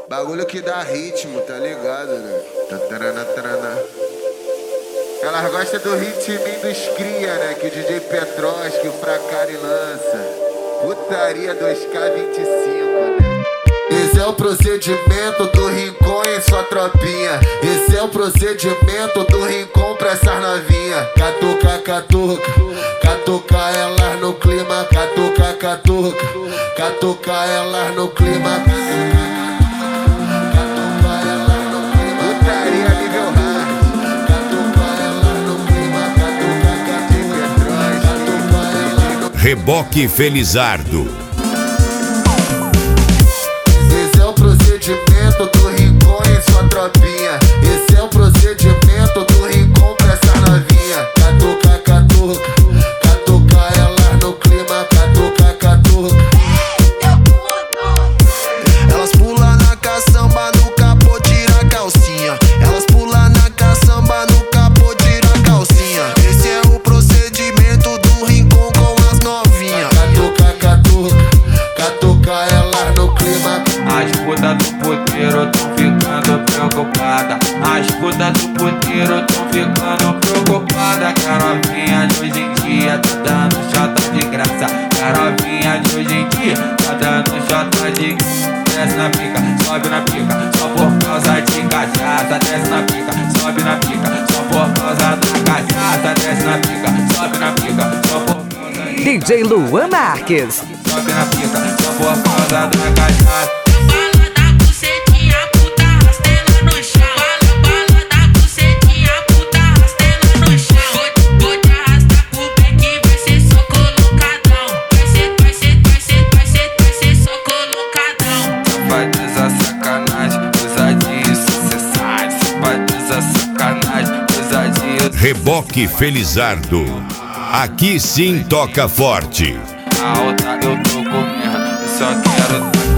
Bagulho que dá ritmo, tá ligado, né? Tatarana, tarana. Elas gostam do ritminho dos cria, né? Que o DJ Petrovski, o Fracari lança. Putaria 2K25, né? Esse é o procedimento do Rincon em sua tropinha. Esse é o procedimento do Rincon pra essas novinha. Catuca, catuca, catuca elas no clima. Catuca, catuca, catuca elas no clima. Catuca elas no clima. Putaria nível hard. Catuca elas no clima. Catuca, Petróis. Reboque Felizardo. Esse é o procedimento do Rincon em sua tropinha. Esse é o procedimento do Rincon pra essa novinha. Catuca, catuca, catuca elas no clima. Catuca, catuca. Elas pulam na caçamba, no capô tira a calcinha. Elas pulam na caçamba, no capô tira a calcinha. Esse é o procedimento do Rincon com as novinhas. Catuca, catuca, catuca elas no clima. As putas do puteiro tão ficando preocupada. As putas do puteiro tão ficando preocupada. Que a novinha de hoje em dia tá dando chata de graça. Que a novinha de hoje em dia tá dando chata de graça. Desce na pica, sobe na pica, só por causa de cachaça. Desce na pica, sobe na pica, só por causa da cachaça. Desce na pica, sobe na pica, só por causa de DJ Luan Marques. sobe na pica, só por causa da cachaça. Bala da bucetinha, puta rastela no chão. Bala da bucetinha, puta rastela no chão. Vou te arrastar pro beck, vai ser só colocadão. Vai ser só colocadão. Safadiza sacanagem, ousadia sucessais. Safadiza sacanagem, ousadia. Reboque Felizardo. Aqui sim toca forte. A alta eu tô comendo, eu só quero